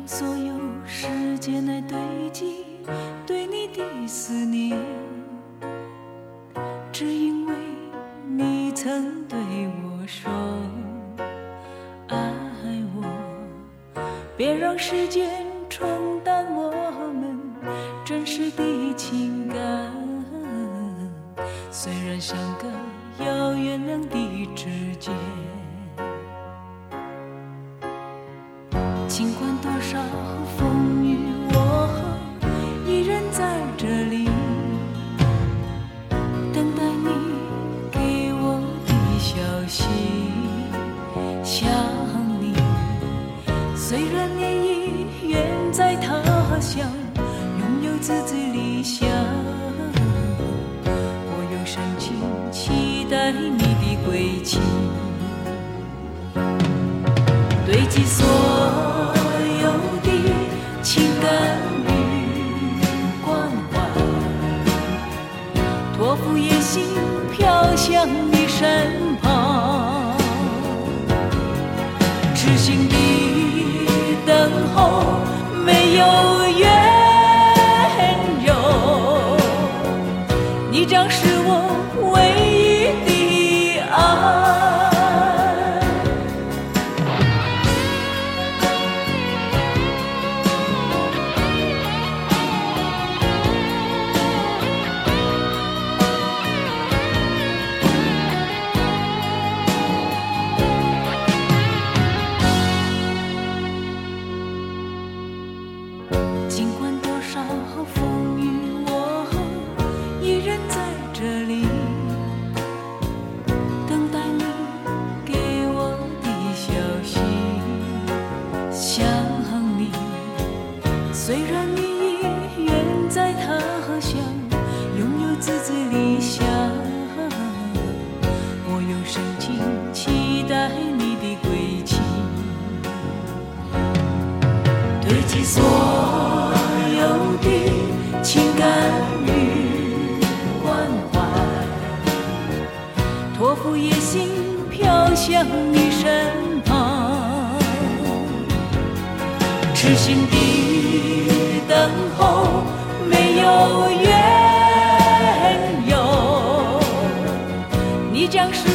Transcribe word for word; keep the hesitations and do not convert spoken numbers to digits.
所有时间来堆积对你的思念，只因为你曾对我说爱我，别让时间冲淡我们真实的情感。虽然相隔遥远两地之间，尽管多少风雨，我依然在这里等待你给我的消息。想你，虽然你已远在他乡，拥有自己理想，我又深情期待你的归期，堆积所有的情感与关怀，托付野心飘向你身旁，痴心的等候没有缘由，你将是我唯一的爱。尽管多少风雨，我依然在这里等待你给我的消息。想你，虽然你已远在他乡，拥有自己理想，我又深情期待你的归期，堆积所有的情感与关怀，托付野心飘向你身旁，痴心的等候没有缘由，你将是